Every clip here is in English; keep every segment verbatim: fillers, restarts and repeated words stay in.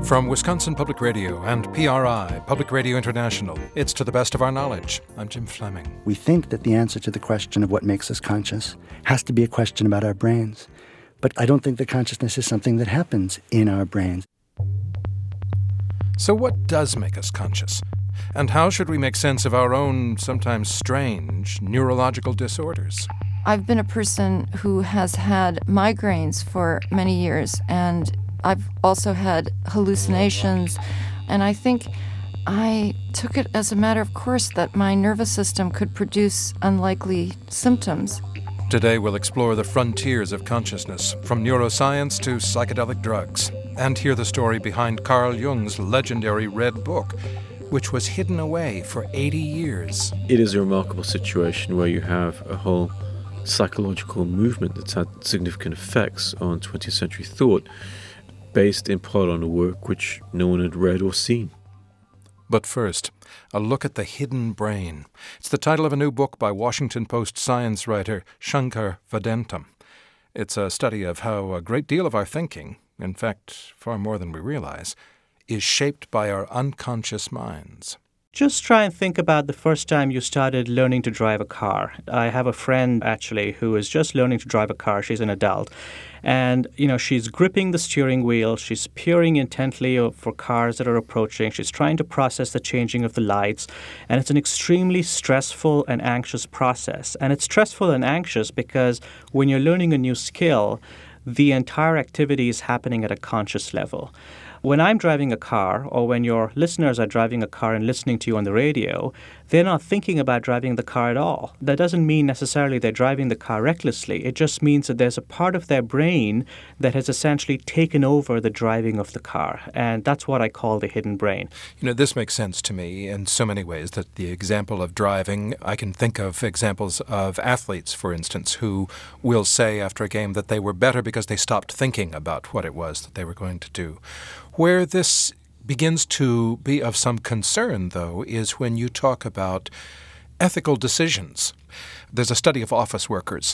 From Wisconsin Public Radio and P R I, Public Radio International, it's To the Best of Our Knowledge. I'm Jim Fleming. We think that the answer to the question of what makes us conscious has to be a question about our brains. But I don't think that consciousness is something that happens in our brains. So what does make us conscious? And how should we make sense of our own, sometimes strange, neurological disorders? I've been a person who has had migraines for many years, and I've also had hallucinations, and I think I took it as a matter of course that my nervous system could produce unlikely symptoms. Today we'll explore the frontiers of consciousness, from neuroscience to psychedelic drugs, and hear the story behind Carl Jung's legendary Red Book, which was hidden away for eighty years. It is a remarkable situation where you have a whole psychological movement that's had significant effects on twentieth century thought, based in part on a work which no one had read or seen. But first, a look at the hidden brain. It's the title of a new book by Washington Post science writer Shankar Vedantam. It's a study of how a great deal of our thinking, in fact, far more than we realize, is shaped by our unconscious minds. Just try and think about the first time you started learning to drive a car. I have a friend, actually, who is just learning to drive a car. She's an adult. And, you know, she's gripping the steering wheel. She's peering intently for cars that are approaching. She's trying to process the changing of the lights. And it's an extremely stressful and anxious process. And it's stressful and anxious because when you're learning a new skill, the entire activity is happening at a conscious level. When I'm driving a car, or when your listeners are driving a car and listening to you on the radio, they're not thinking about driving the car at all. That doesn't mean necessarily they're driving the car recklessly. It just means that there's a part of their brain that has essentially taken over the driving of the car. And that's what I call the hidden brain. You know, this makes sense to me in so many ways, that the example of driving, I can think of examples of athletes, for instance, who will say after a game that they were better because they stopped thinking about what it was that they were going to do. Where this begins to be of some concern, though, is when you talk about ethical decisions. There's a study of office workers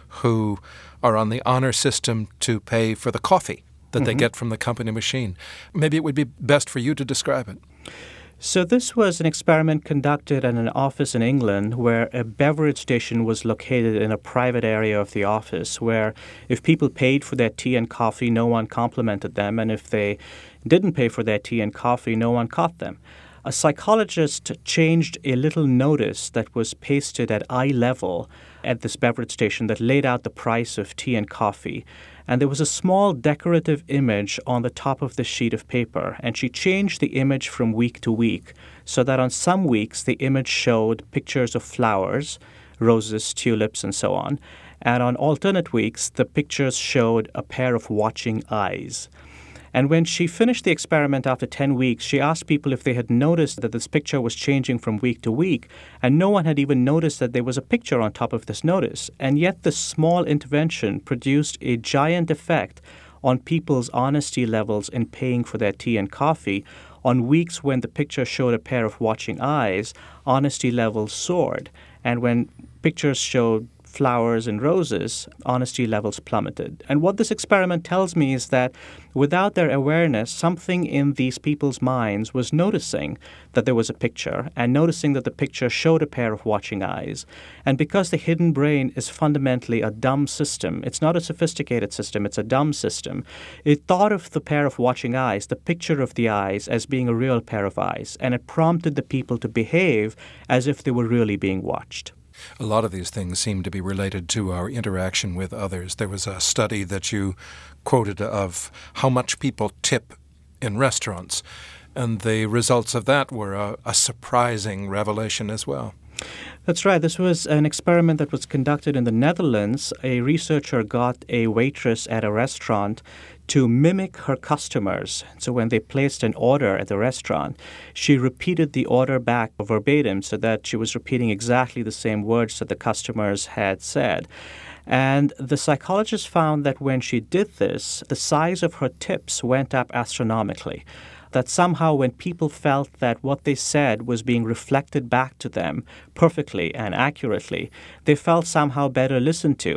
who are on the honor system to pay for the coffee that mm-hmm. they get from the company machine. Maybe it would be best for you to describe it. So this was an experiment conducted at an office in England where a beverage station was located in a private area of the office, where if people paid for their tea and coffee, no one complimented them, and if they didn't pay for their tea and coffee, no one caught them. A psychologist changed a little notice that was pasted at eye level at this beverage station that laid out the price of tea and coffee. And there was a small decorative image on the top of the sheet of paper, and she changed the image from week to week so that on some weeks the image showed pictures of flowers, roses, tulips, and so on. And on alternate weeks, the pictures showed a pair of watching eyes. And when she finished the experiment after ten weeks, she asked people if they had noticed that this picture was changing from week to week, and no one had even noticed that there was a picture on top of this notice. And yet this small intervention produced a giant effect on people's honesty levels in paying for their tea and coffee. On weeks when the picture showed a pair of watching eyes, honesty levels soared. And when pictures showed flowers and roses, honesty levels plummeted. And what this experiment tells me is that without their awareness, something in these people's minds was noticing that there was a picture and noticing that the picture showed a pair of watching eyes. And because the hidden brain is fundamentally a dumb system, it's not a sophisticated system, it's a dumb system, it thought of the pair of watching eyes, the picture of the eyes, as being a real pair of eyes. And it prompted the people to behave as if they were really being watched. A lot of these things seem to be related to our interaction with others. There was a study that you quoted of how much people tip in restaurants, and the results of that were a, a surprising revelation as well. That's right. This was an experiment that was conducted in the Netherlands. A researcher got a waitress at a restaurant to mimic her customers. So when they placed an order at the restaurant, she repeated the order back verbatim so that she was repeating exactly the same words that the customers had said. And the psychologist found that when she did this, the size of her tips went up astronomically. That somehow when people felt that what they said was being reflected back to them perfectly and accurately, they felt somehow better listened to.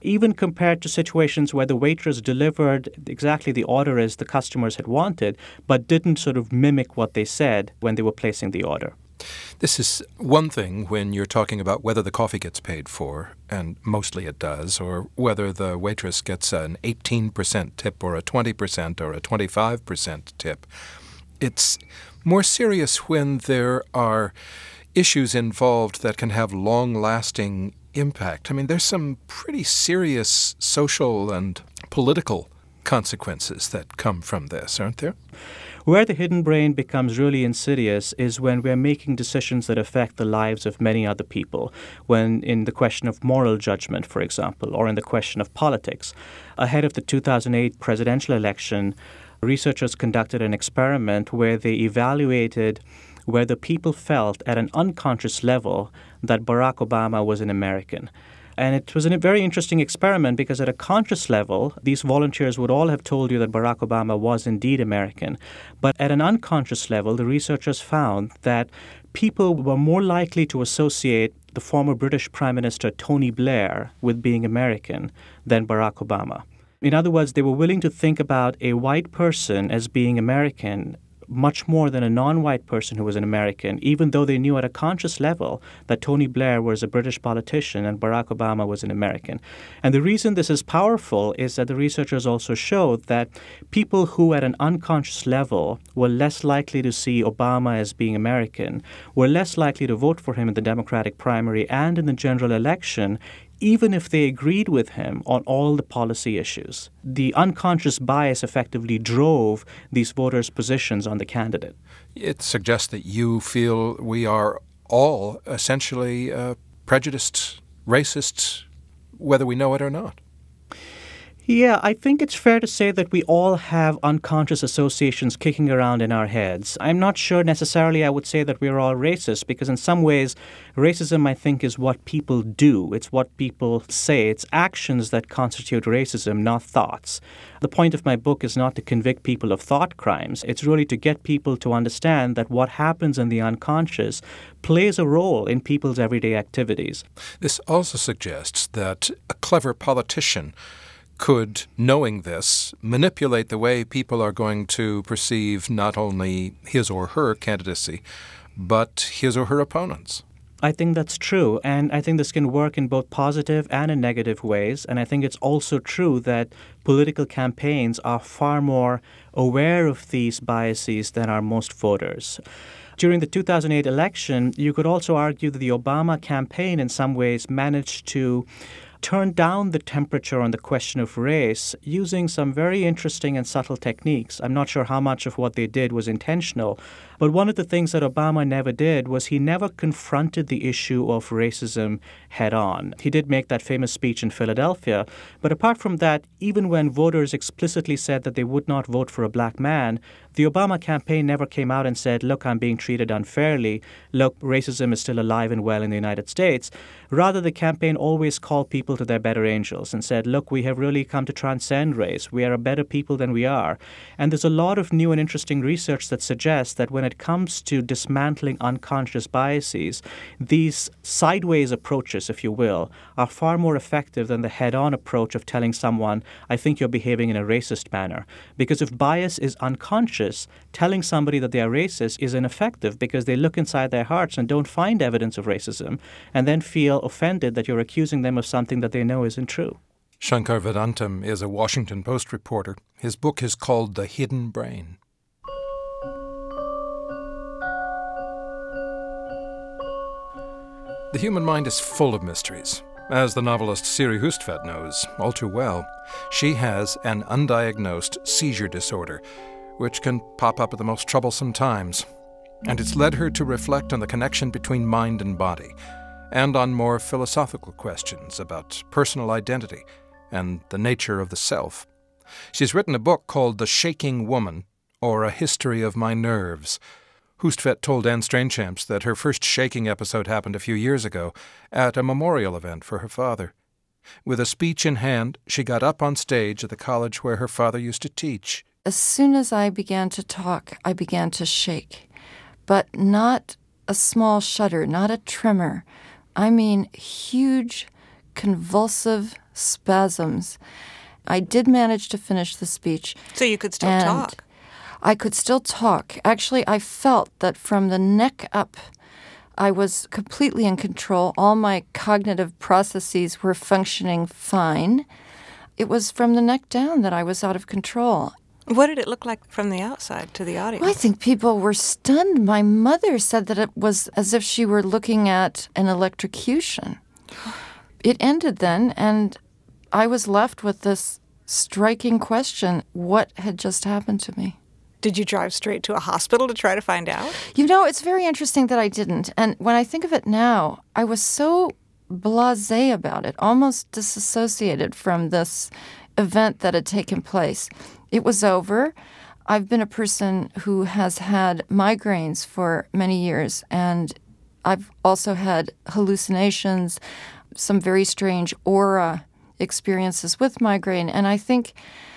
even compared to situations where the waitress delivered exactly the order as the customers had wanted, but didn't sort of mimic what they said when they were placing the order. This is one thing when you're talking about whether the coffee gets paid for, and mostly it does, or whether the waitress gets an eighteen percent tip or a twenty percent or a twenty-five percent tip. It's more serious when there are issues involved that can have long-lasting impact. I mean, there's some pretty serious social and political consequences that come from this, aren't there? Where the hidden brain becomes really insidious is when we're making decisions that affect the lives of many other people, when in the question of moral judgment, for example, or in the question of politics. Ahead of the two thousand eight presidential election, researchers conducted an experiment where they evaluated whether people felt at an unconscious level that Barack Obama was an American. And it was a very interesting experiment because at a conscious level, these volunteers would all have told you that Barack Obama was indeed American. But at an unconscious level, the researchers found that people were more likely to associate the former British Prime Minister Tony Blair with being American than Barack Obama. In other words, they were willing to think about a white person as being American much more than a non-white person who was an American, even though they knew at a conscious level that Tony Blair was a British politician and Barack Obama was an American. And the reason this is powerful is that the researchers also showed that people who at an unconscious level were less likely to see Obama as being American were less likely to vote for him in the Democratic primary and in the general election, even if they agreed with him on all the policy issues. The unconscious bias effectively drove these voters' positions on the candidate. It suggests that you feel we are all essentially uh, prejudiced, racist, whether we know it or not. Yeah, I think it's fair to say that we all have unconscious associations kicking around in our heads. I'm not sure necessarily I would say that we're all racist, because in some ways, racism, I think, is what people do. It's what people say. It's actions that constitute racism, not thoughts. The point of my book is not to convict people of thought crimes. It's really to get people to understand that what happens in the unconscious plays a role in people's everyday activities. This also suggests that a clever politician could, knowing this, manipulate the way people are going to perceive not only his or her candidacy, but his or her opponents. I think that's true, and I think this can work in both positive and in negative ways, and I think it's also true that political campaigns are far more aware of these biases than are most voters. During the two thousand eight election, you could also argue that the Obama campaign in some ways managed to turn down the temperature on the question of race using some very interesting and subtle techniques. I'm not sure how much of what they did was intentional, but one of the things that Obama never did was he never confronted the issue of racism head on. He did make that famous speech in Philadelphia, but apart from that, even when voters explicitly said that they would not vote for a black man, the Obama campaign never came out and said, look, I'm being treated unfairly. Look, racism is still alive and well in the United States. Rather, the campaign always called people to their better angels and said, look, we have really come to transcend race. We are a better people than we are. And there's a lot of new and interesting research that suggests that when it comes to dismantling unconscious biases, these sideways approaches, if you will, are far more effective than the head-on approach of telling someone, I think you're behaving in a racist manner. Because if bias is unconscious, telling somebody that they are racist is ineffective because they look inside their hearts and don't find evidence of racism and then feel offended that you're accusing them of something that they know isn't true. Shankar Vedantam is a Washington Post reporter. His book is called The Hidden Brain. The human mind is full of mysteries. As the novelist Siri Hustvedt knows all too well, she has an undiagnosed seizure disorder, which can pop up at the most troublesome times. And it's led her to reflect on the connection between mind and body, and on more philosophical questions about personal identity and the nature of the self. She's written a book called The Shaking Woman, or A History of My Nerves. Hustvedt told Anne Strainchamps that her first shaking episode happened a few years ago at a memorial event for her father. With a speech in hand, she got up on stage at the college where her father used to teach. As soon as I began to talk, I began to shake, but not a small shudder, not a tremor. I mean huge, convulsive spasms. I did manage to finish the speech. So you could still and talk. I could still talk. Actually, I felt that from the neck up, I was completely in control. All my cognitive processes were functioning fine. It was from the neck down that I was out of control. What did it look like from the outside to the audience? Well, I think people were stunned. My mother said that it was as if she were looking at an electrocution. It ended then, and I was left with this striking question: what had just happened to me? Did you drive straight to a hospital to try to find out? You know, it's very interesting that I didn't. And when I think of it now, I was so blasé about it, almost disassociated from this event that had taken place. It was over. I've been a person who has had migraines for many years, and I've also had hallucinations, some very strange aura experiences with migraine. And I think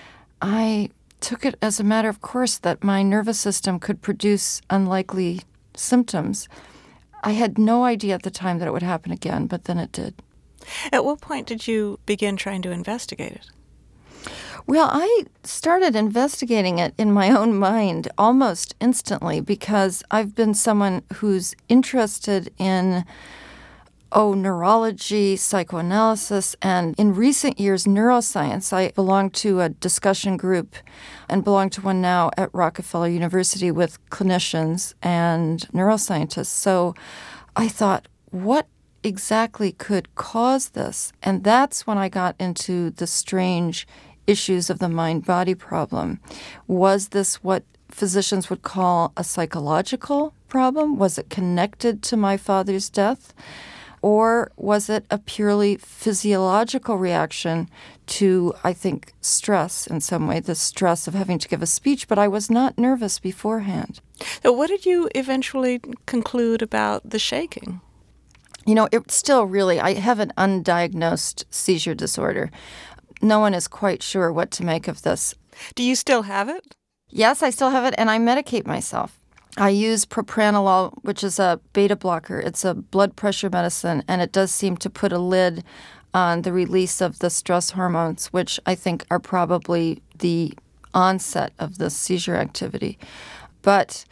I took it as a matter of course that my nervous system could produce unlikely symptoms. I had no idea at the time that it would happen again, but then it did. At what point did you begin trying to investigate it? Well, I started investigating it in my own mind almost instantly because I've been someone who's interested in oh, neurology, psychoanalysis, and in recent years, neuroscience. I belong to a discussion group and belong to one now at Rockefeller University with clinicians and neuroscientists. So I thought, what exactly could cause this? And that's when I got into the strange issues of the mind-body problem. Was this what physicians would call a psychological problem? Was it connected to my father's death? Or was it a purely physiological reaction to, I think, stress in some way, the stress of having to give a speech? But I was not nervous beforehand. So what did you eventually conclude about the shaking? You know, it's still really, I have an undiagnosed seizure disorder. No one is quite sure what to make of this. Do you still have it? Yes, I still have it, and I medicate myself. I use propranolol, which is a beta blocker. It's a blood pressure medicine, and it does seem to put a lid on the release of the stress hormones, which I think are probably the onset of the seizure activity. But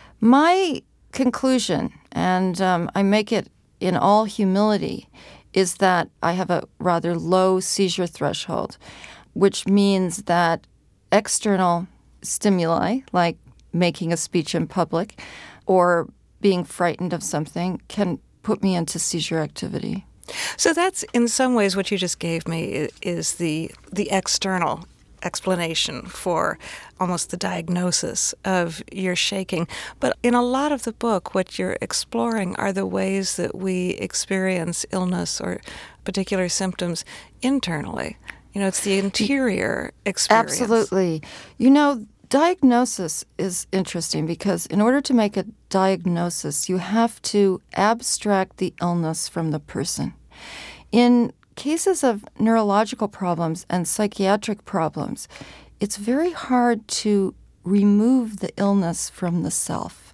my conclusion, and um, I make it in all humility, is that I have a rather low seizure threshold, which means that external stimuli, like making a speech in public or being frightened of something, can put me into seizure activity. So that's, in some ways, what you just gave me is the the external explanation for almost the diagnosis of your shaking. But in a lot of the book, what you're exploring are the ways that we experience illness or particular symptoms internally. You know, it's the interior experience. Absolutely. You know, diagnosis is interesting because in order to make a diagnosis, you have to abstract the illness from the person. In cases of neurological problems and psychiatric problems, it's very hard to remove the illness from the self.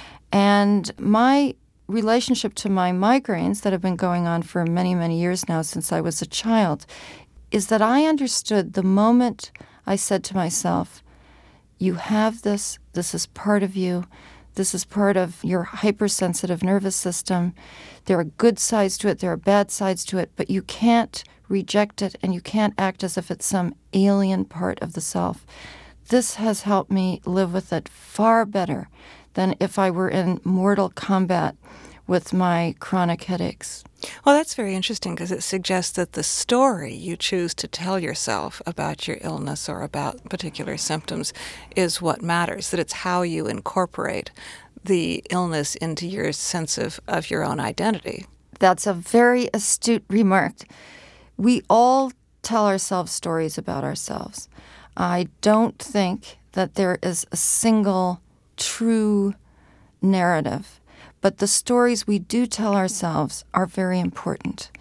And my relationship to my migraines that have been going on for many, many years now since I was a child is that I understood the moment I said to myself, you have this, this is part of you, this is part of your hypersensitive nervous system. There are good sides to it, there are bad sides to it, but you can't reject it and you can't act as if it's some alien part of the self. This has helped me live with it far better than if I were in mortal combat with my chronic headaches. Well, that's very interesting because it suggests that the story you choose to tell yourself about your illness or about particular symptoms is what matters, that it's how you incorporate the illness into your sense of, of your own identity. That's a very astute remark. We all tell ourselves stories about ourselves. I don't think that there is a single true narrative. But the stories we do tell ourselves are very important.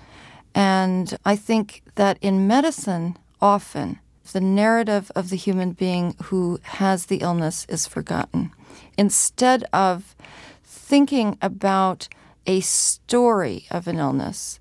And I think that in medicine, often, the narrative of the human being who has the illness is forgotten. Instead of thinking about a story of an illness,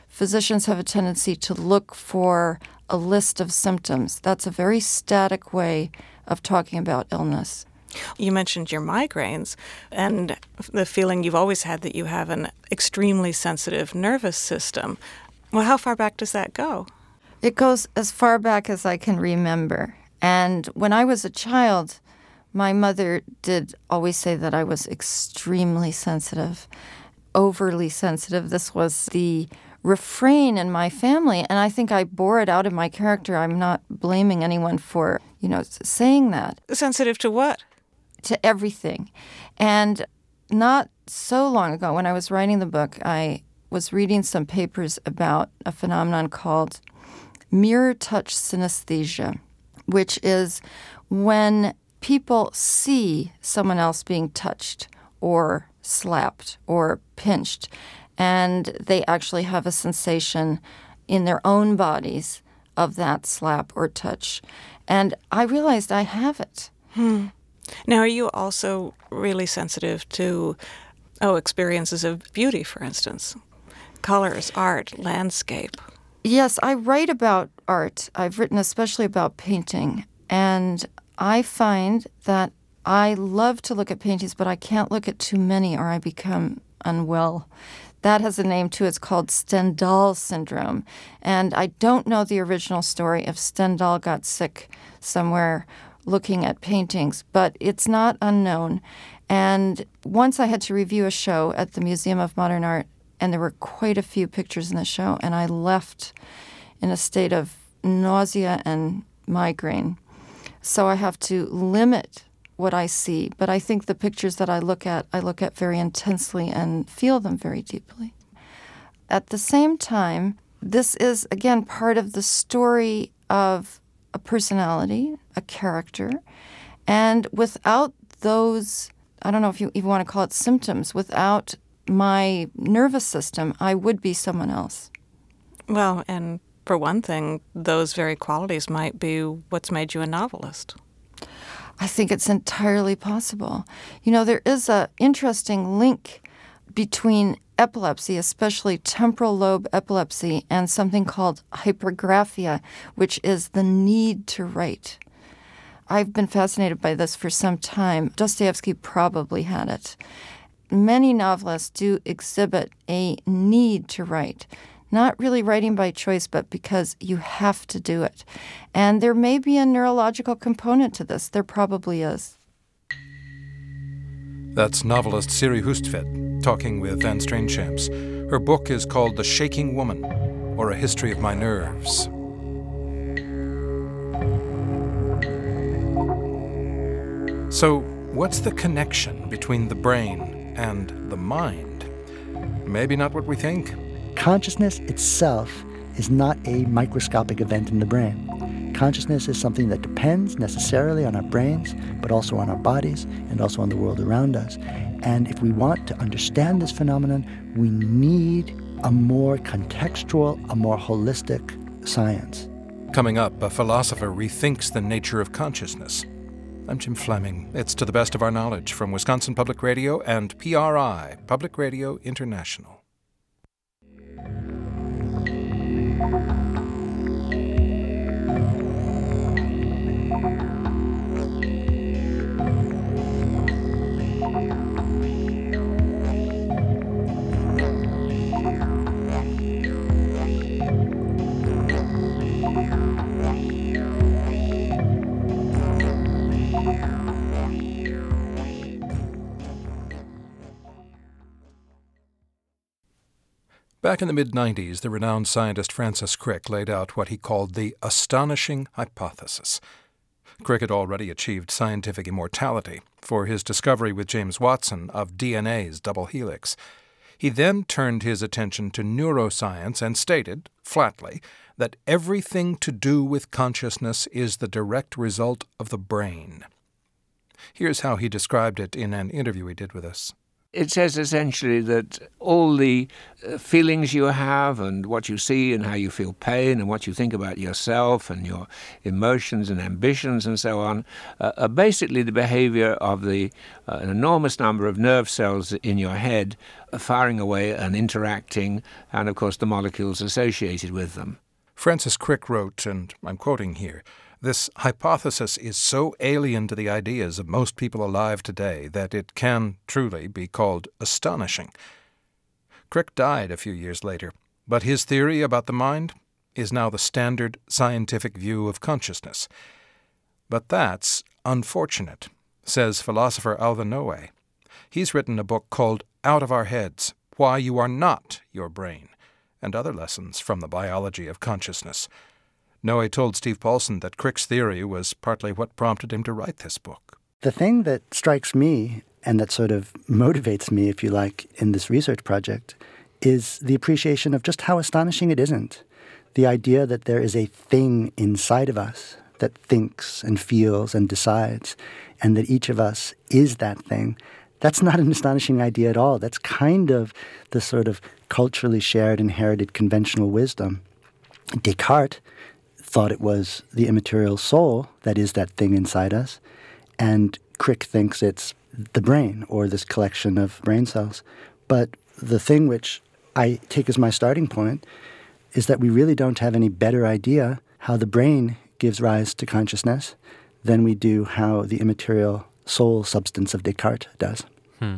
physicians have a tendency to look for a list of symptoms. That's a very static way of talking about illness. You mentioned your migraines and the feeling you've always had that you have an extremely sensitive nervous system. Well, how far back does that go? It goes as far back as I can remember. And when I was a child, my mother did always say that I was extremely sensitive, overly sensitive. This was the refrain in my family, and I think I bore it out in my character. I'm not blaming anyone for, you know, saying that. Sensitive to what? To everything. And not so long ago, when I was writing the book, I was reading some papers about a phenomenon called mirror touch synesthesia, which is when people see someone else being touched or slapped or pinched, and they actually have a sensation in their own bodies of that slap or touch. And I realized I have it. Hmm. Now, are you also really sensitive to, oh, experiences of beauty, for instance? Colors, art, landscape? Yes, I write about art. I've written especially about painting. And I find that I love to look at paintings, but I can't look at too many or I become unwell. That has a name, too. It's called Stendhal syndrome. And I don't know the original story if Stendhal got sick somewhere looking at paintings, but it's not unknown. And once I had to review a show at the Museum of Modern Art, and there were quite a few pictures in the show, and I left in a state of nausea and migraine. So I have to limit what I see. But I think the pictures that I look at, I look at very intensely and feel them very deeply. At the same time, this is, again, part of the story of a personality, a character. And without those, I don't know if you even want to call it symptoms, without my nervous system, I would be someone else. Well, and for one thing, those very qualities might be what's made you a novelist. I think it's entirely possible. You know, there is an interesting link between epilepsy, especially temporal lobe epilepsy, and something called hypergraphia, which is the need to write. I've been fascinated by this for some time. Dostoevsky probably had it. Many novelists do exhibit a need to write, not really writing by choice, but because you have to do it. And there may be a neurological component to this. There probably is. That's novelist Siri Hustvedt talking with Anne Strainchamps. Her book is called The Shaking Woman, or A History of My Nerves. So, what's the connection between the brain and the mind? Maybe not what we think. Consciousness itself is not a microscopic event in the brain. Consciousness is something that depends necessarily on our brains, but also on our bodies and also on the world around us. And if we want to understand this phenomenon, we need a more contextual, a more holistic science. Coming up, a philosopher rethinks the nature of consciousness. I'm Jim Fleming. It's To the Best of Our Knowledge from Wisconsin Public Radio and P R I, Public Radio International. Back in the mid nineties, the renowned scientist Francis Crick laid out what he called the astonishing hypothesis. Crick had already achieved scientific immortality for his discovery with James Watson of D N A's double helix. He then turned his attention to neuroscience and stated, flatly, that everything to do with consciousness is the direct result of the brain. Here's how he described it in an interview he did with us. It says essentially that all the uh, feelings you have and what you see and how you feel pain and what you think about yourself and your emotions and ambitions and so on uh, are basically the behavior of the uh, an enormous number of nerve cells in your head uh, firing away and interacting, and of course the molecules associated with them. Francis Crick wrote, and I'm quoting here, "This hypothesis is so alien to the ideas of most people alive today that it can truly be called astonishing." Crick died a few years later, but his theory about the mind is now the standard scientific view of consciousness. But that's unfortunate, says philosopher Alvin Noe. He's written a book called Out of Our Heads, Why You Are Not Your Brain, and other lessons from the biology of consciousness. Noe told Steve Paulson that Crick's theory was partly what prompted him to write this book. The thing that strikes me and that sort of motivates me, if you like, in this research project is the appreciation of just how astonishing it isn't. The idea that there is a thing inside of us that thinks and feels and decides, and that each of us is that thing. That's not an astonishing idea at all. That's kind of the sort of culturally shared, inherited, conventional wisdom. Descartes thought it was the immaterial soul that is that thing inside us, and Crick thinks it's the brain or this collection of brain cells. But the thing which I take as my starting point is that we really don't have any better idea how the brain gives rise to consciousness than we do how the immaterial soul substance of Descartes does. Hmm.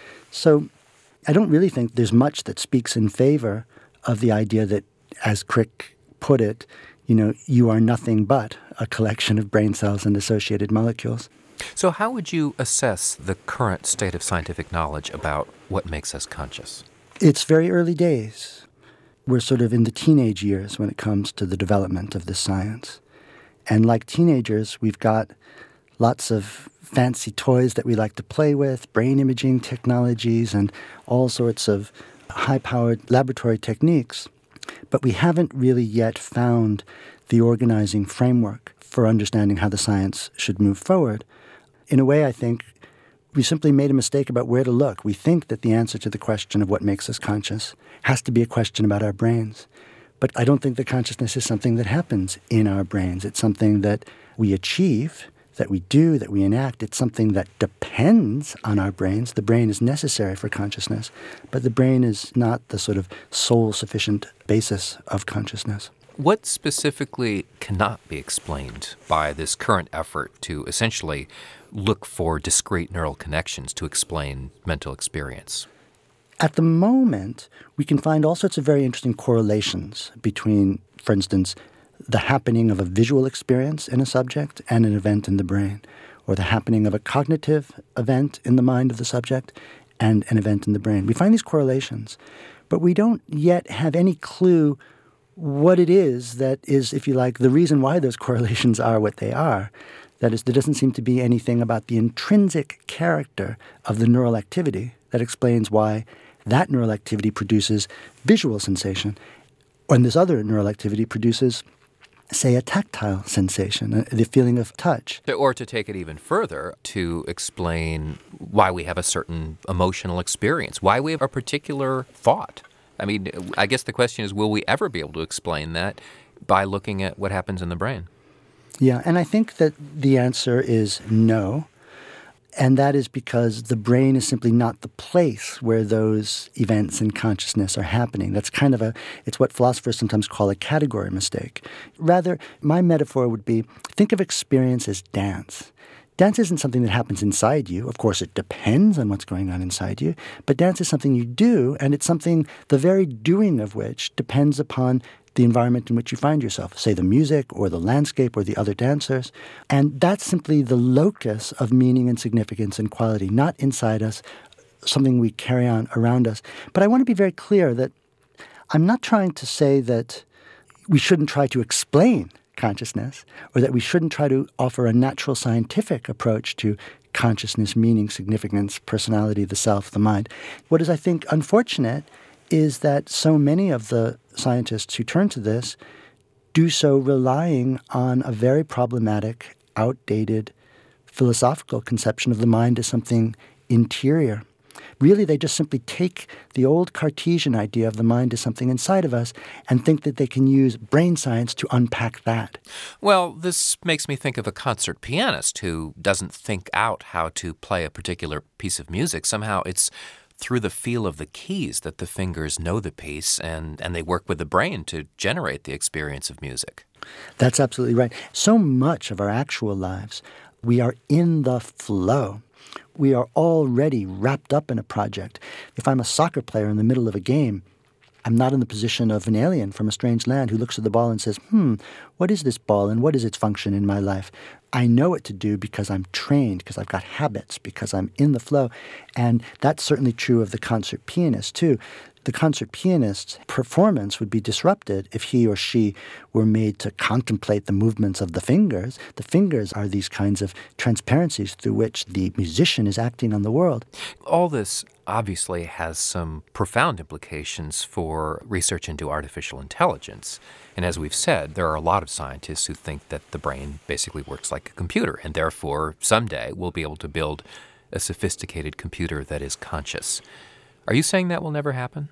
So I don't really think there's much that speaks in favor of the idea that, as Crick put it, you know, you are nothing but a collection of brain cells and associated molecules. So how would you assess the current state of scientific knowledge about what makes us conscious? It's very early days. We're sort of in the teenage years when it comes to the development of this science. And like teenagers, we've got lots of fancy toys that we like to play with, brain imaging technologies, and all sorts of high-powered laboratory techniques. But we haven't really yet found the organizing framework for understanding how the science should move forward. In a way, I think we simply made a mistake about where to look. We think that the answer to the question of what makes us conscious has to be a question about our brains. But I don't think that consciousness is something that happens in our brains. It's something that we achieve, that we do, that we enact. It's something that depends on our brains. The brain is necessary for consciousness, but the brain is not the sort of sole-sufficient basis of consciousness. What specifically cannot be explained by this current effort to essentially look for discrete neural connections to explain mental experience? At the moment, we can find all sorts of very interesting correlations between, for instance, the happening of a visual experience in a subject and an event in the brain, or the happening of a cognitive event in the mind of the subject and an event in the brain. We find these correlations, but we don't yet have any clue what it is that is, if you like, the reason why those correlations are what they are. That is, there doesn't seem to be anything about the intrinsic character of the neural activity that explains why that neural activity produces visual sensation, and this other neural activity produces, say, a tactile sensation, the feeling of touch. Or to take it even further, to explain why we have a certain emotional experience, why we have a particular thought. I mean, I guess the question is, will we ever be able to explain that by looking at what happens in the brain? Yeah, and I think that the answer is no. And that is because the brain is simply not the place where those events in consciousness are happening. That's kind of a, it's what philosophers sometimes call a category mistake. Rather, my metaphor would be, think of experience as dance. Dance isn't something that happens inside you. Of course, it depends on what's going on inside you. But dance is something you do, and it's something, the very doing of which depends upon the environment in which you find yourself, say the music or the landscape or the other dancers. And that's simply the locus of meaning and significance and quality, not inside us, something we carry on around us. But I want to be very clear that I'm not trying to say that we shouldn't try to explain consciousness or that we shouldn't try to offer a natural scientific approach to consciousness, meaning, significance, personality, the self, the mind. What is, I think, unfortunate is that so many of the scientists who turn to this do so relying on a very problematic, outdated philosophical conception of the mind as something interior. Really, they just simply take the old Cartesian idea of the mind as something inside of us and think that they can use brain science to unpack that. Well, this makes me think of a concert pianist who doesn't think out how to play a particular piece of music. Somehow it's through the feel of the keys that the fingers know the piece, and, and they work with the brain to generate the experience of music. That's absolutely right. So much of our actual lives, we are in the flow. We are already wrapped up in a project. If I'm a soccer player in the middle of a game, I'm not in the position of an alien from a strange land who looks at the ball and says, hmm, what is this ball and what is its function in my life? I know what to do because I'm trained, because I've got habits, because I'm in the flow. And that's certainly true of the concert pianist, too. The concert pianist's performance would be disrupted if he or she were made to contemplate the movements of the fingers. The fingers are these kinds of transparencies through which the musician is acting on the world. All this obviously has some profound implications for research into artificial intelligence. And as we've said, there are a lot of scientists who think that the brain basically works like a computer, and therefore someday we'll be able to build a sophisticated computer that is conscious. Are you saying that will never happen?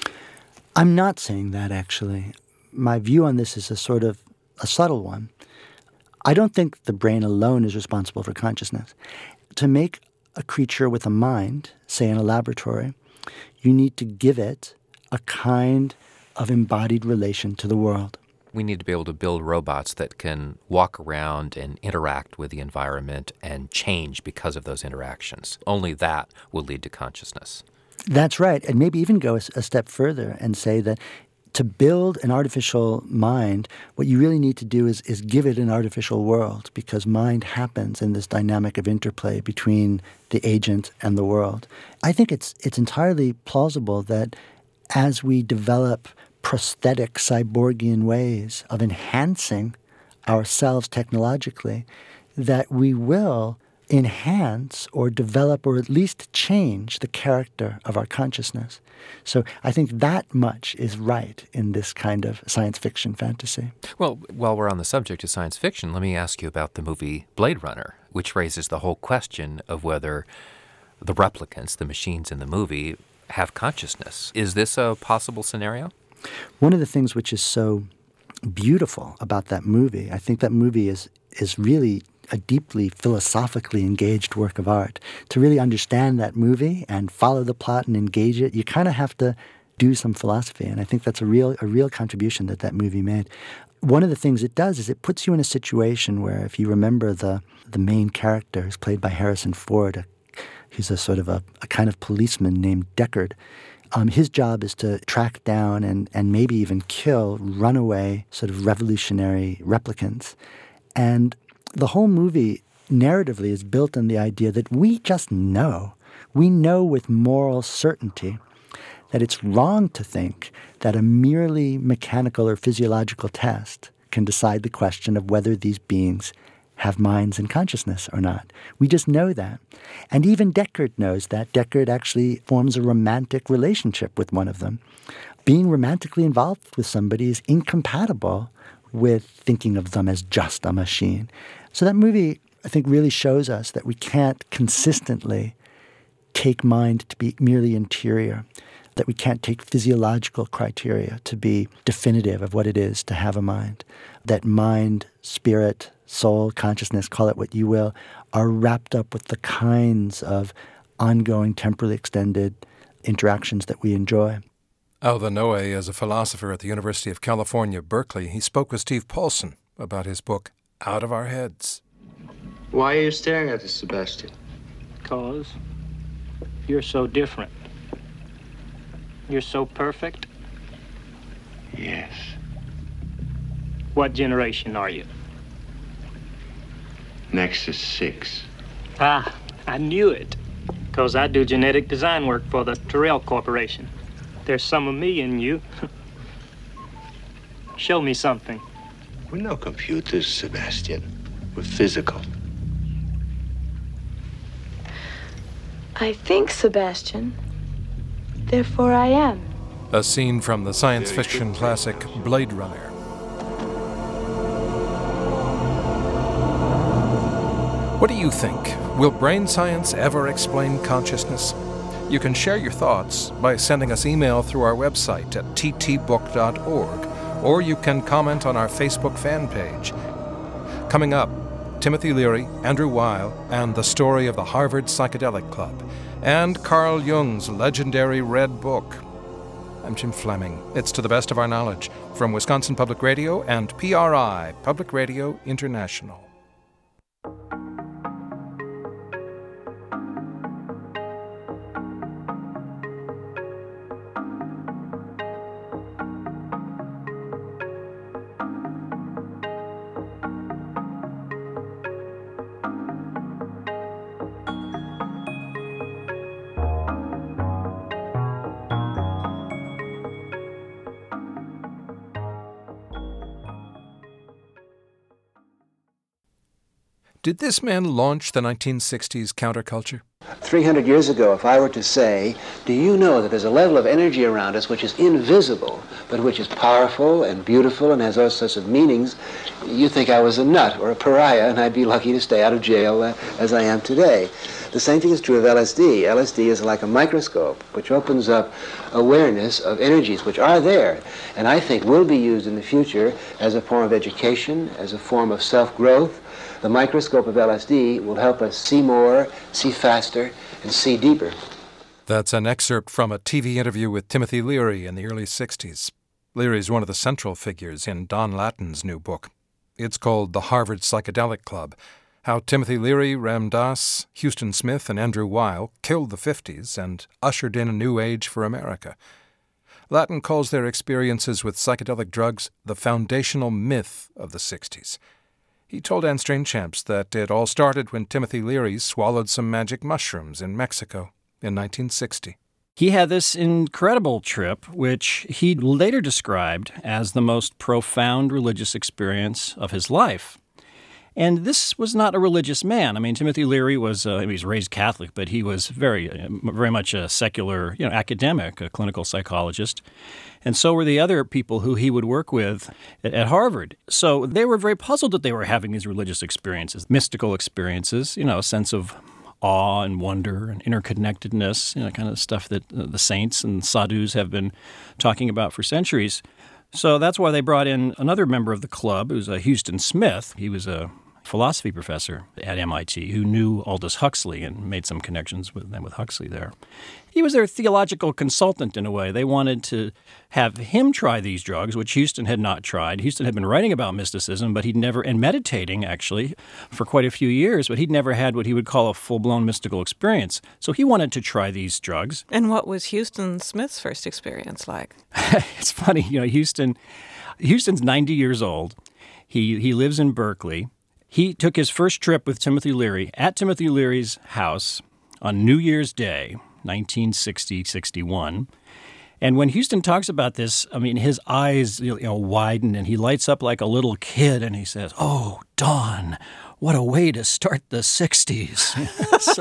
I'm not saying that, actually. My view on this is a sort of a subtle one. I don't think the brain alone is responsible for consciousness. To make a creature with a mind, say in a laboratory, you need to give it a kind of embodied relation to the world. We need to be able to build robots that can walk around and interact with the environment and change because of those interactions. Only that will lead to consciousness. That's right, and maybe even go a, a step further and say that to build an artificial mind, what you really need to do is, is give it an artificial world, because mind happens in this dynamic of interplay between the agent and the world. I think it's it's entirely plausible that as we develop prosthetic cyborgian ways of enhancing ourselves technologically, that we will enhance or develop or at least change the character of our consciousness. So I think that much is right in this kind of science fiction fantasy. Well, while we're on the subject of science fiction, let me ask you about the movie Blade Runner, which raises the whole question of whether the replicants, the machines in the movie, have consciousness. Is this a possible scenario? One of the things which is so beautiful about that movie, I think that movie is is really a deeply philosophically engaged work of art. To really understand that movie and follow the plot and engage it, you kind of have to do some philosophy, and I think that's a real a real contribution that that movie made. One of the things it does is it puts you in a situation where, if you remember the the main character, who's played by Harrison Ford, a, he's a sort of a, a kind of policeman named Deckard. Um, his job is to track down and, and maybe even kill runaway sort of revolutionary replicants. And the whole movie narratively is built on the idea that we just know. We know with moral certainty that it's wrong to think that a merely mechanical or physiological test can decide the question of whether these beings have minds and consciousness or not. We just know that. And even Deckard knows that. Deckard actually forms a romantic relationship with one of them. Being romantically involved with somebody is incompatible with thinking of them as just a machine. So that movie, I think, really shows us that we can't consistently take mind to be merely interior, that we can't take physiological criteria to be definitive of what it is to have a mind, that mind, spirit, soul, consciousness, call it what you will, are wrapped up with the kinds of ongoing, temporally extended interactions that we enjoy. Alva Noe is a philosopher at the University of California, Berkeley. He spoke with Steve Paulson about his book, Out of Our Heads. Why are you staring at us, Sebastian? Because you're so different. You're so perfect. Yes. What generation are you? Nexus six. Ah, I knew it. Because I do genetic design work for the Terrell Corporation. There's some of me in you. Show me something. We're no computers, Sebastian. We're physical. I think, Sebastian. Therefore I am. A scene from the science fiction classic Blade Runner. What do you think? Will brain science ever explain consciousness? You can share your thoughts by sending us email through our website at t t book dot org, or you can comment on our Facebook fan page. Coming up, Timothy Leary, Andrew Weil, and the story of the Harvard Psychedelic Club, and Carl Jung's legendary Red Book. I'm Jim Fleming. It's To the Best of Our Knowledge from Wisconsin Public Radio and P R I, Public Radio International. Did this man launch the nineteen sixties counterculture? three hundred years ago, if I were to say, do you know that there's a level of energy around us which is invisible, but which is powerful and beautiful and has all sorts of meanings, you think I was a nut or a pariah, and I'd be lucky to stay out of jail uh, as I am today. The same thing is true of L S D. L S D is like a microscope which opens up awareness of energies which are there, and I think will be used in the future as a form of education, as a form of self-growth. The microscope of L S D will help us see more, see faster, and see deeper. That's an excerpt from a T V interview with Timothy Leary in the early sixties. Leary is one of the central figures in Don Lattin's new book. It's called The Harvard Psychedelic Club, How Timothy Leary, Ram Dass, Huston Smith, and Andrew Weil killed the fifties and ushered in a new age for America. Lattin calls their experiences with psychedelic drugs the foundational myth of the sixties. He told Anne Strainchamps that it all started when Timothy Leary swallowed some magic mushrooms in Mexico in nineteen sixty. He had this incredible trip, which he later described as the most profound religious experience of his life. And this was not a religious man. I mean, Timothy Leary was uh, he was raised Catholic, but he was very, very much a secular, you know, academic, a clinical psychologist. And so were the other people who he would work with at, at Harvard. So they were very puzzled that they were having these religious experiences, mystical experiences, you know, a sense of awe and wonder and interconnectedness, you know, kind of stuff that uh, the saints and sadhus have been talking about for centuries. So that's why they brought in another member of the club, who's uh, Huston Smith. He was a philosophy professor at M I T who knew Aldous Huxley and made some connections with them with Huxley there. He was their theological consultant in a way. They wanted to have him try these drugs, which Huston had not tried. Huston had been writing about mysticism, but he'd never, and meditating actually, for quite a few years, but he'd never had what he would call a full-blown mystical experience. So he wanted to try these drugs. And what was Huston Smith's first experience like? It's funny, you know, Huston, Huston's ninety years old. He he lives in Berkeley. He took his first trip with Timothy Leary at Timothy Leary's house on New Year's Day, nineteen sixty sixty-one. And when Huston talks about this, I mean, his eyes, you know, widen and he lights up like a little kid and he says, "Oh, Don, what a way to start the sixties." So,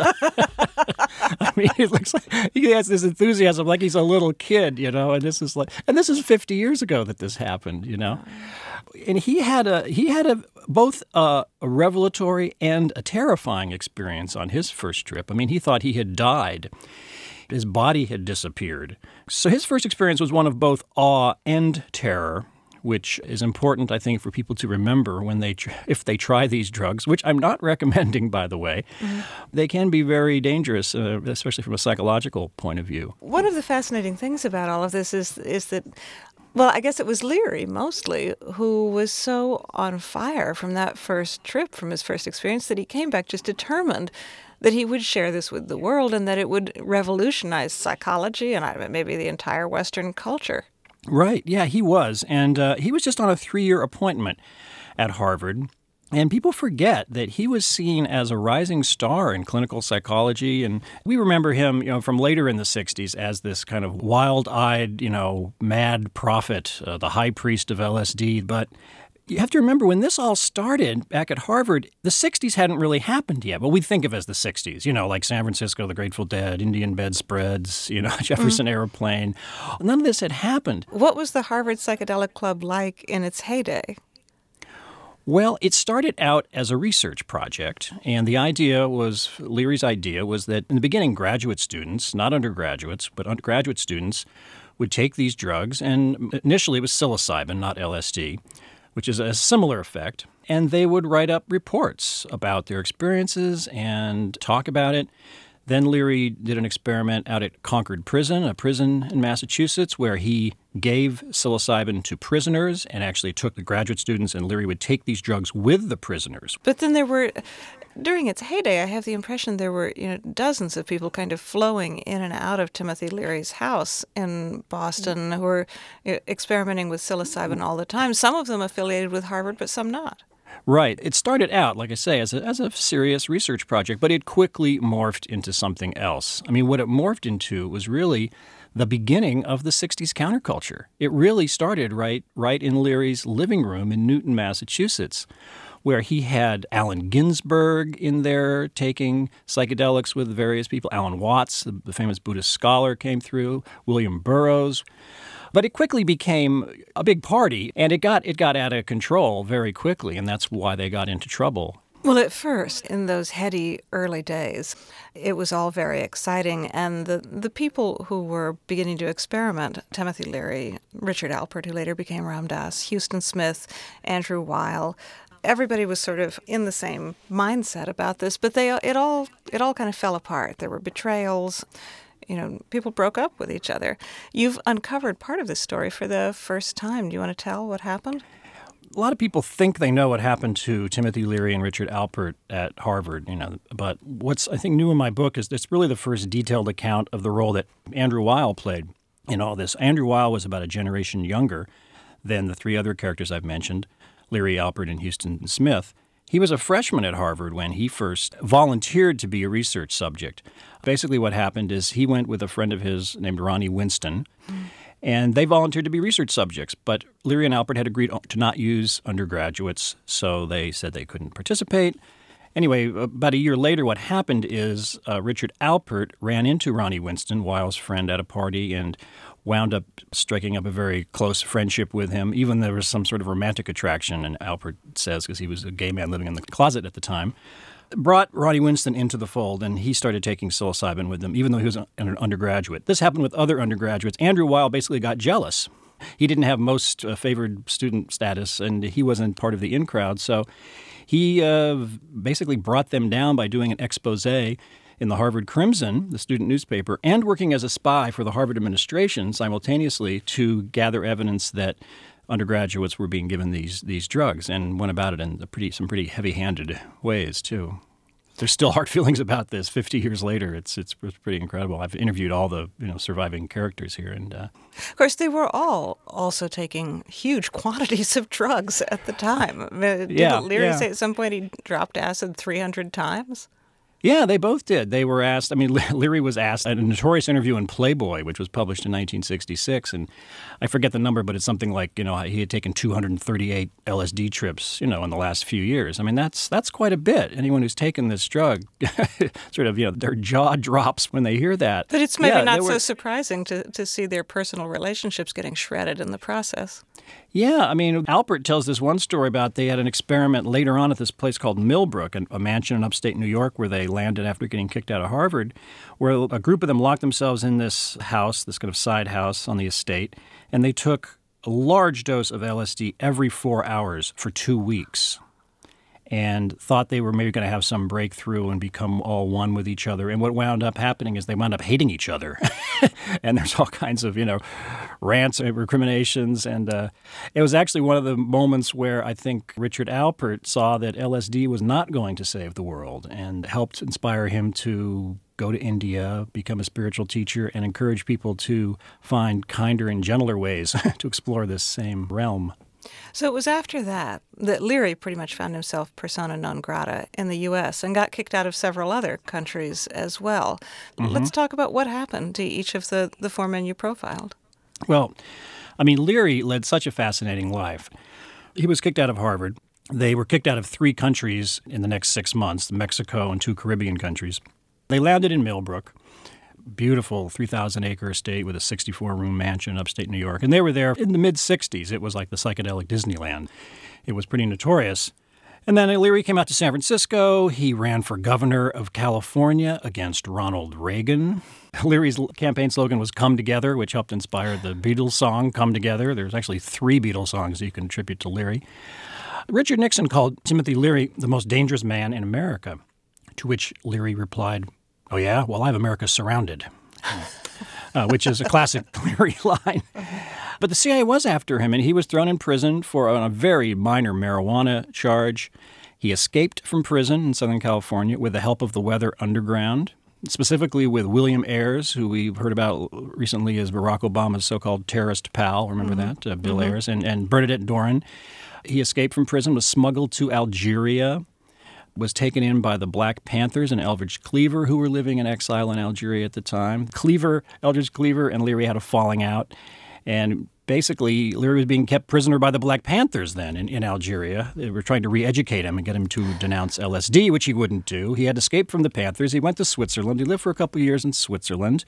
I mean, it looks like he has this enthusiasm like he's a little kid, you know, and this is like, and this is fifty years ago that this happened, you know. And he had a he had a both a, a revelatory and a terrifying experience on his first trip. I mean, he thought he had died. His body had disappeared. So his first experience was one of both awe and terror, which is important, I think, for people to remember when they if they try these drugs, which I'm not recommending, by the way. Mm-hmm. They can be very dangerous, uh, especially from a psychological point of view. One of the fascinating things about all of this is is that, well, I guess it was Leary mostly who was so on fire from that first trip, from his first experience, that he came back just determined that he would share this with the world and that it would revolutionize psychology and maybe the entire Western culture. Right. Yeah, he was. And uh, he was just on a three-year appointment at Harvard. And people forget that he was seen as a rising star in clinical psychology. And we remember him, you know, from later in the sixties as this kind of wild-eyed, you know, mad prophet, uh, the high priest of L S D. But you have to remember, when this all started back at Harvard, the sixties hadn't really happened yet. But we think of as the sixties, you know, like San Francisco, the Grateful Dead, Indian bedspreads, you know, Jefferson mm. Airplane. None of this had happened. What was the Harvard Psychedelic Club like in its heyday? Well, it started out as a research project, and the idea was, Leary's idea was that in the beginning, graduate students, not undergraduates, but undergraduate students, would take these drugs, and initially it was psilocybin, not L S D, which is a similar effect, and they would write up reports about their experiences and talk about it. Then Leary did an experiment out at Concord Prison, a prison in Massachusetts, where he gave psilocybin to prisoners and actually took the graduate students, and Leary would take these drugs with the prisoners. But then there were, during its heyday, I have the impression there were you know dozens of people kind of flowing in and out of Timothy Leary's house in Boston who were experimenting with psilocybin all the time, some of them affiliated with Harvard, but some not. Right. It started out, like I say, as a, as a serious research project, but it quickly morphed into something else. I mean, what it morphed into was really the beginning of the sixties counterculture. It really started right, right in Leary's living room in Newton, Massachusetts, where he had Allen Ginsberg in there taking psychedelics with various people. Alan Watts, the, the famous Buddhist scholar, came through, William Burroughs. But it quickly became a big party, and it got it got out of control very quickly, and that's why they got into trouble. Well, at first, in those heady early days, it was all very exciting, and the, the people who were beginning to experiment, Timothy Leary, Richard Alpert, who later became Ram Dass, Huston Smith, Andrew Weil, everybody was sort of in the same mindset about this, but they it all it all kind of fell apart. There were betrayals. You know, people broke up with each other. You've uncovered part of this story for the first time. Do you want to tell what happened? A lot of people think they know what happened to Timothy Leary and Richard Alpert at Harvard, you know, but what's I think new in my book is it's really the first detailed account of the role that Andrew Weil played in all this. Andrew Weil was about a generation younger than the three other characters I've mentioned, Leary, Alpert, and Huston Smith. He was a freshman at Harvard when he first volunteered to be a research subject. Basically what happened is he went with a friend of his named Ronnie Winston, mm. and they volunteered to be research subjects. But Leary and Alpert had agreed to not use undergraduates, so they said they couldn't participate. Anyway, about a year later, what happened is uh, Richard Alpert ran into Ronnie Winston, Weil's friend, at a party and wound up striking up a very close friendship with him, even there was some sort of romantic attraction, and Alpert says, because he was a gay man living in the closet at the time, brought Ronnie Winston into the fold, and he started taking psilocybin with them, even though he was an undergraduate. This happened with other undergraduates. Andrew Weil basically got jealous. He didn't have most uh, favored student status, and he wasn't part of the in crowd, so he uh, basically brought them down by doing an expose in the Harvard Crimson, the student newspaper, and working as a spy for the Harvard administration simultaneously to gather evidence that undergraduates were being given these these drugs, and went about it in a pretty some pretty heavy-handed ways, too. There's still hard feelings about this fifty years later. It's it's pretty incredible. I've interviewed all the you know surviving characters here, and uh, of course they were all also taking huge quantities of drugs at the time. Did yeah, Leary yeah. say at some point he dropped acid three hundred times? Yeah, they both did. They were asked, I mean, Leary was asked at a notorious interview in Playboy, which was published in nineteen sixty-six, and I forget the number, but it's something like, you know, he had taken two hundred thirty-eight L S D trips, you know, in the last few years. I mean, that's that's quite a bit. Anyone who's taken this drug, sort of, you know, their jaw drops when they hear that. But it's maybe yeah, not were, so surprising to, to see their personal relationships getting shredded in the process. Yeah, I mean, Alpert tells this one story about they had an experiment later on at this place called Millbrook, a mansion in upstate New York where they landed after getting kicked out of Harvard, where a group of them locked themselves in this house, this kind of side house on the estate, and they took a large dose of L S D every four hours for two weeks and thought they were maybe going to have some breakthrough and become all one with each other. And what wound up happening is they wound up hating each other. And there's all kinds of, you know, rants and recriminations. And uh, it was actually one of the moments where I think Richard Alpert saw that L S D was not going to save the world and helped inspire him to go to India, become a spiritual teacher, and encourage people to find kinder and gentler ways to explore this same realm. So it was after that that Leary pretty much found himself persona non grata in the U S and got kicked out of several other countries as well. Mm-hmm. Let's talk about what happened to each of the, the four men you profiled. Well, I mean, Leary led such a fascinating life. He was kicked out of Harvard. They were kicked out of three countries in the next six months, Mexico and two Caribbean countries. They landed in Millbrook. beautiful three thousand acre estate with a sixty-four room mansion in upstate New York. And they were there in the mid-sixties. It was like the psychedelic Disneyland. It was pretty notorious. And then Leary came out to San Francisco. He ran for governor of California against Ronald Reagan. Leary's campaign slogan was Come Together, which helped inspire the Beatles song Come Together. There's actually three Beatles songs you can attribute to Leary. Richard Nixon called Timothy Leary the most dangerous man in America, to which Leary replied, "Oh yeah? Well, I have America surrounded," uh, which is a classic Leary line. But the C I A was after him, and he was thrown in prison for a very minor marijuana charge. He escaped from prison in Southern California with the help of the Weather Underground, specifically with William Ayers, who we've heard about recently as Barack Obama's so-called terrorist pal. Remember mm-hmm. that? Uh, Bill mm-hmm. Ayers and, and Bernadette Doran. He escaped from prison, was smuggled to Algeria, was taken in by the Black Panthers and Eldridge Cleaver, who were living in exile in Algeria at the time. Cleaver, Eldridge Cleaver and Leary had a falling out. And basically, Leary was being kept prisoner by the Black Panthers then in, in Algeria. They were trying to re-educate him and get him to denounce L S D, which he wouldn't do. He had escaped from the Panthers. He went to Switzerland. He lived for a couple of years in Switzerland,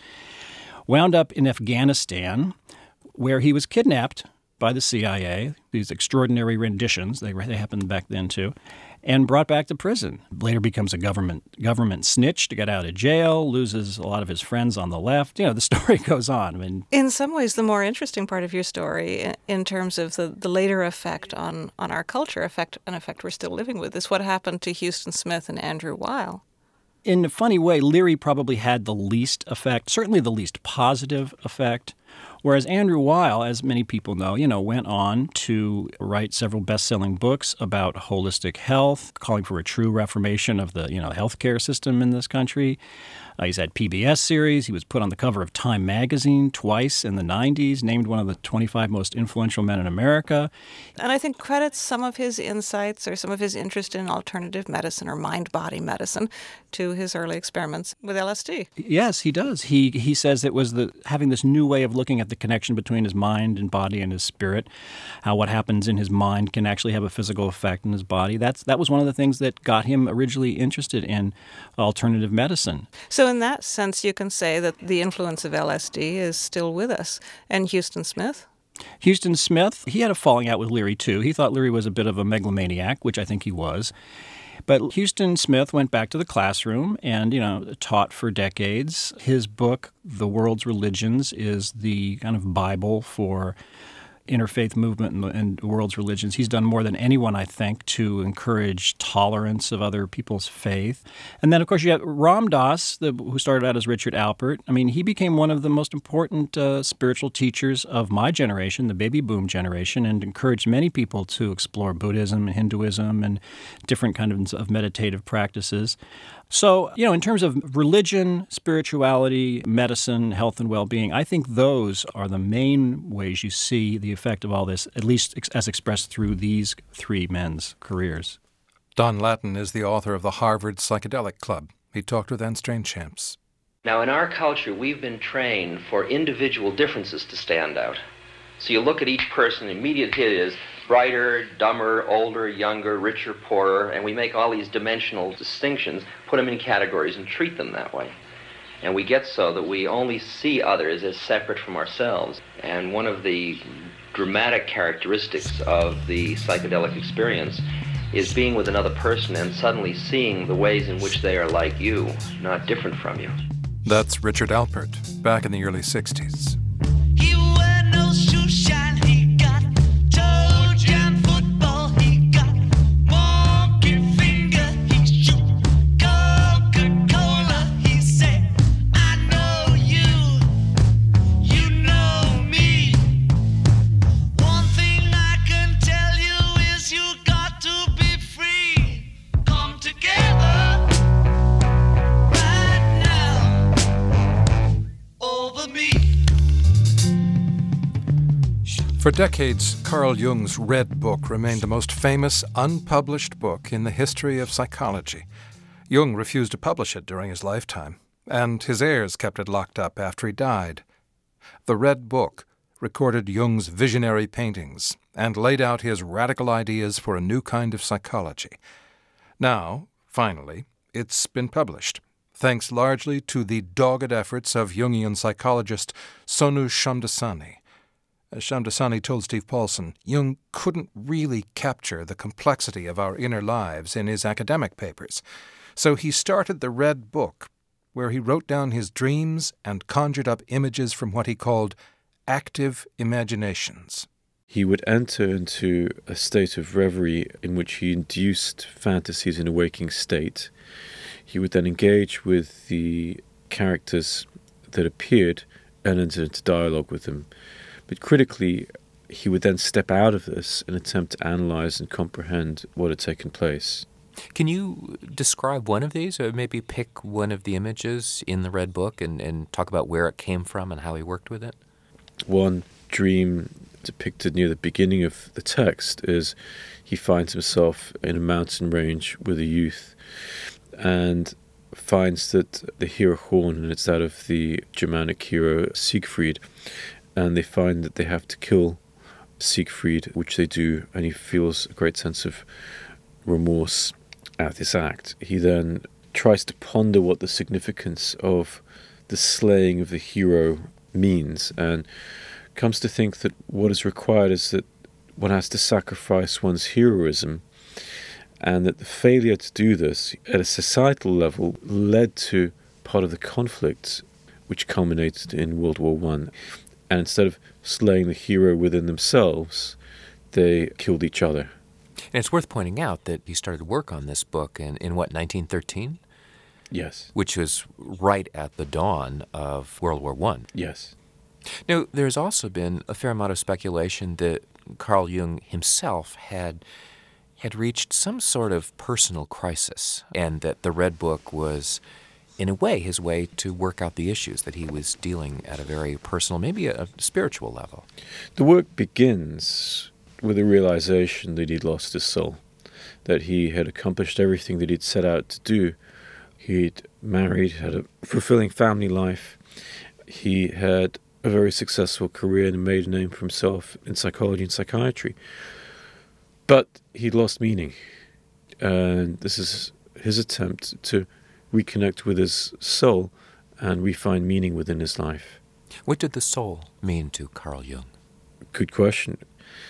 wound up in Afghanistan, where he was kidnapped by the C I A, these extraordinary renditions, they, they happened back then too, and brought back to prison. Later becomes a government government snitch to get out of jail, loses a lot of his friends on the left. You know, the story goes on. I mean, in some ways, the more interesting part of your story, in terms of the, the later effect on, on our culture, effect an effect we're still living with, is what happened to Huston Smith and Andrew Weil. In a funny way, Leary probably had the least effect, certainly the least positive effect. Whereas Andrew Weil, as many people know, you know, went on to write several best-selling books about holistic health, calling for a true reformation of the, you know, healthcare system in this country. Uh, he's had P B S series. He was put on the cover of Time magazine twice in the nineties, named one of the twenty-five most influential men in America. And I think credits some of his insights or some of his interest in alternative medicine or mind-body medicine to his early experiments with L S D. Yes, he does. He he says it was the having this new way of looking at the connection between his mind and body and his spirit, how what happens in his mind can actually have a physical effect in his body. That's that was one of the things that got him originally interested in alternative medicine. So in that sense, you can say that the influence of L S D is still with us. And Huston Smith? Huston Smith, he had a falling out with Leary, too. He thought Leary was a bit of a megalomaniac, which I think he was. But Huston Smith went back to the classroom and, you know, taught for decades. His book, The World's Religions, is the kind of Bible for interfaith movement and, and world's religions. He's done more than anyone, I think, to encourage tolerance of other people's faith. And then, of course, you have Ram Dass, the, who started out as Richard Alpert. I mean, he became one of the most important uh, spiritual teachers of my generation, the baby boom generation, and encouraged many people to explore Buddhism and Hinduism and different kinds of meditative practices. So, you know, in terms of religion, spirituality, medicine, health and well-being, I think those are the main ways you see the effect of all this, at least ex- as expressed through these three men's careers. Don Lattin is the author of the Harvard Psychedelic Club. He talked with Anne Strainchamps. Now, in our culture, we've been trained for individual differences to stand out. So you look at each person, immediately it is brighter, dumber, older, younger, richer, poorer, and we make all these dimensional distinctions, put them in categories, and treat them that way. And we get so that we only see others as separate from ourselves. And one of the dramatic characteristics of the psychedelic experience is being with another person and suddenly seeing the ways in which they are like you, not different from you. That's Richard Alpert, back in the early sixties. He wear no shoe shine, he got toe jam football, he got monkey finger, he shoot Coca-Cola, he said, I know you, you know me. One thing I can tell you is you got to be free. Come together right now over me. For decades, Carl Jung's Red Book remained the most famous unpublished book in the history of psychology. Jung refused to publish it during his lifetime, and his heirs kept it locked up after he died. The Red Book recorded Jung's visionary paintings and laid out his radical ideas for a new kind of psychology. Now, finally, it's been published. thanks largely to the dogged efforts of Jungian psychologist Sonu Shamdasani. As Shamdasani told Steve Paulson, Jung couldn't really capture the complexity of our inner lives in his academic papers, so he started the Red Book, where he wrote down his dreams and conjured up images from what he called active imaginations. He would enter into a state of reverie in which he induced fantasies in a waking state. He would then engage with the characters that appeared and enter into dialogue with them. But critically, he would then step out of this and attempt to analyze and comprehend what had taken place. Can you describe one of these, or maybe pick one of the images in the Red Book and, and talk about where it came from and how he worked with it? One dream depicted near the beginning of the text is he finds himself in a mountain range with a youth and finds that the hero horn, and it's that of the Germanic hero Siegfried, and they find that they have to kill Siegfried, which they do, and he feels a great sense of remorse at this act. He then tries to ponder what the significance of the slaying of the hero means, and comes to think that what is required is that one has to sacrifice one's heroism, and that the failure to do this at a societal level led to part of the conflict which culminated in World War One. And instead of slaying the hero within themselves, they killed each other. And it's worth pointing out that he started work on this book in, in what, nineteen thirteen? Yes. Which was right at the dawn of World War One. Yes. Now, there's also been a fair amount of speculation that Carl Jung himself had had reached some sort of personal crisis, and that the Red Book was, in a way, his way to work out the issues that he was dealing at a very personal, maybe a, a spiritual level. The work begins with a realization that he'd lost his soul, that he had accomplished everything that he'd set out to do. He'd married, had a fulfilling family life. He had a very successful career and made a name for himself in psychology and psychiatry. But he'd lost meaning. And this is his attempt to reconnect with his soul and refine meaning within his life. What did the soul mean to Carl Jung? Good question.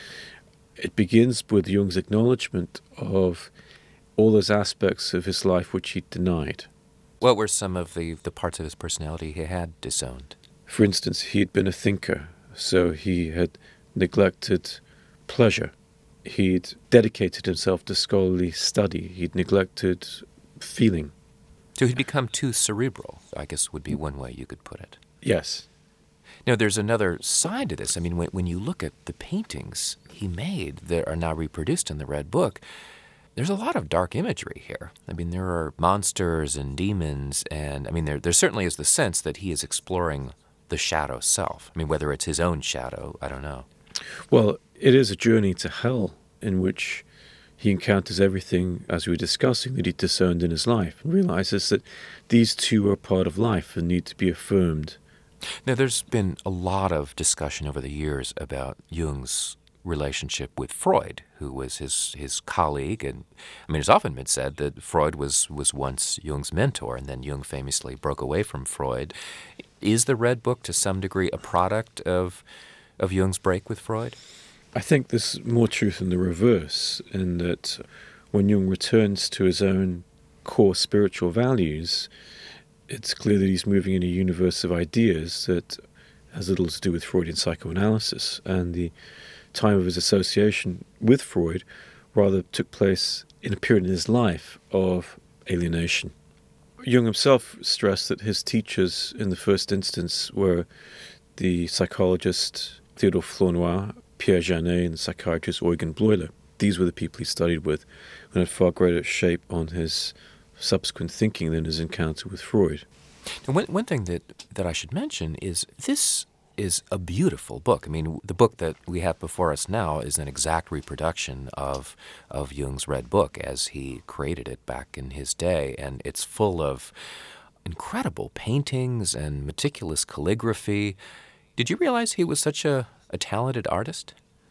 It begins with Jung's acknowledgement of all those aspects of his life which he denied. What were some of the, the parts of his personality he had disowned? For instance, he had been a thinker, so he had neglected pleasure. He'd dedicated himself to scholarly study. He'd neglected feeling. So he'd become too cerebral, I guess would be one way you could put it. Yes. Now, there's another side to this. I mean, when, when you look at the paintings he made that are now reproduced in the Red Book, there's a lot of dark imagery here. I mean, there are monsters and demons, and I mean, there, there certainly is the sense that he is exploring the shadow self. I mean, whether it's his own shadow, I don't know. Well, it is a journey to hell in which he encounters everything, as we were discussing, that he disowned in his life, and realizes that these two are part of life and need to be affirmed. Now, there's been a lot of discussion over the years about Jung's relationship with Freud, who was his, his colleague. And I mean, it's often been said that Freud was, was once Jung's mentor, and then Jung famously broke away from Freud. Is the Red Book, to some degree, a product of, of Jung's break with Freud? I think there's more truth in the reverse, in that when Jung returns to his own core spiritual values, it's clear that he's moving in a universe of ideas that has little to do with Freudian psychoanalysis, and the time of his association with Freud rather took place in a period in his life of alienation. Jung himself stressed that his teachers in the first instance were the psychologist Theodore Flournoy, Pierre Janet, and the psychiatrist Eugen Bleuler. These were the people he studied with, and had far greater shape on his subsequent thinking than his encounter with Freud. And one, one thing that, that I should mention is this is a beautiful book. I mean, the book that we have before us now is an exact reproduction of of Jung's Red Book as he created it back in his day, and it's full of incredible paintings and meticulous calligraphy. Did you realize he was such a, a talented artist?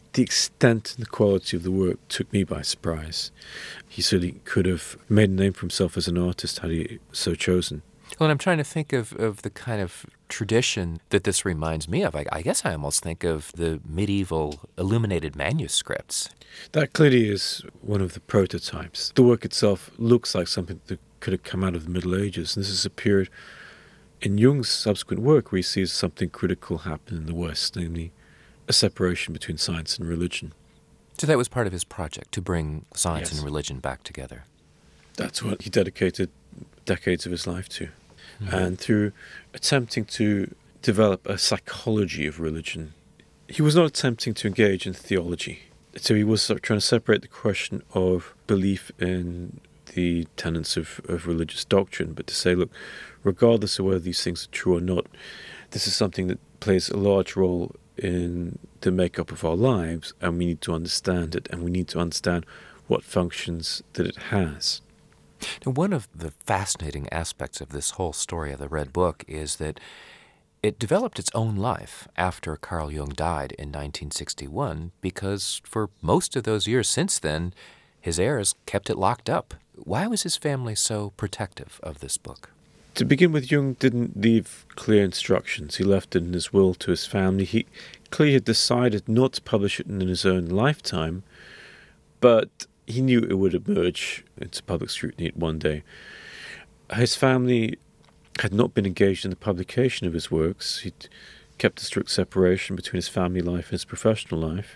The extent and the quality of the work took me by surprise. He certainly could have made a name for himself as an artist had he so chosen. Well, and I'm trying to think of, of the kind of tradition that this reminds me of. I, I guess I almost think of the medieval illuminated manuscripts. That clearly is one of the prototypes. The work itself looks like something that could have come out of the Middle Ages. And this is a period in Jung's subsequent work where he sees something critical happen in the West, namely a separation between science and religion. So that was part of his project, to bring science Yes. and religion back together. That's what he dedicated decades of his life to. Mm-hmm. And through attempting to develop a psychology of religion, he was not attempting to engage in theology. So he was sort of trying to separate the question of belief in the tenets of, of religious doctrine, but to say, look, regardless of whether these things are true or not, this is something that plays a large role in the makeup of our lives, and we need to understand it, and we need to understand what functions that it has. Now, one of the fascinating aspects of this whole story of the Red Book is that it developed its own life after Carl Jung died in nineteen sixty-one, because for most of those years since then, his heirs kept it locked up. Why was his family so protective of this book? To begin with, Jung didn't leave clear instructions. He left it in his will to his family. He clearly had decided not to publish it in his own lifetime, but he knew it would emerge into public scrutiny one day. His family had not been engaged in the publication of his works. He'd kept a strict separation between his family life and his professional life.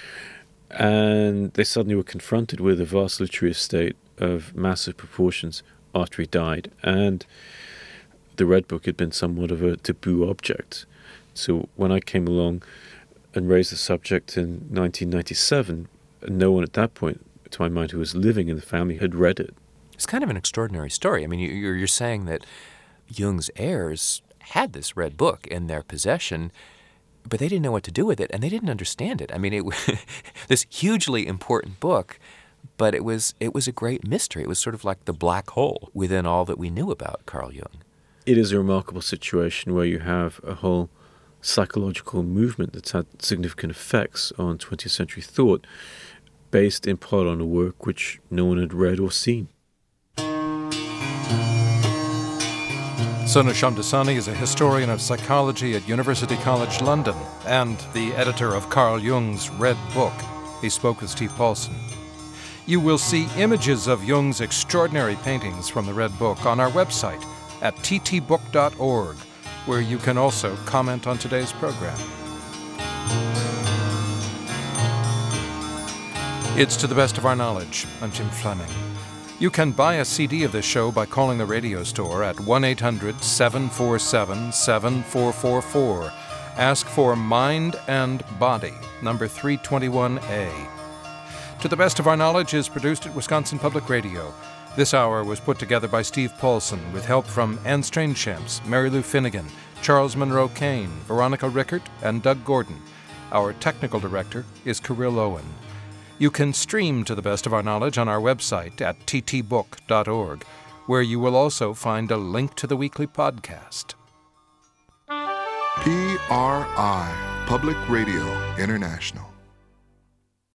And they suddenly were confronted with a vast literary estate of massive proportions after he died. And the Red Book had been somewhat of a taboo object. So when I came along and raised the subject in nineteen ninety-seven, no one at that point, to my mind, who was living in the family had read it. It's kind of an extraordinary story. I mean, you're, you're saying that Jung's heirs had this Red Book in their possession, but they didn't know what to do with it, and they didn't understand it. I mean, it this hugely important book, but it was it was a great mystery. It was sort of like the black hole within all that we knew about Carl Jung. It is a remarkable situation where you have a whole psychological movement that's had significant effects on twentieth century thought, based in part on a work which no one had read or seen. Sonu Shamdasani is a historian of psychology at University College London and the editor of Carl Jung's Red Book. He spoke with Steve Paulson. You will see images of Jung's extraordinary paintings from the Red Book on our website at t t book dot org, where you can also comment on today's program. It's To the Best of Our Knowledge. I'm Jim Fleming. You can buy a C D of this show by calling the radio store at one eight hundred seven four seven seven four four four. Ask for Mind and Body, number three twenty-one A. To the Best of Our Knowledge is produced at Wisconsin Public Radio. This hour was put together by Steve Paulson with help from Anne Strainchamps, Mary Lou Finnegan, Charles Monroe Kane, Veronica Rickert, and Doug Gordon. Our technical director is Kirill Owen. You can stream To the Best of Our Knowledge on our website at t t book dot org, where you will also find a link to the weekly podcast. P R I, Public Radio International.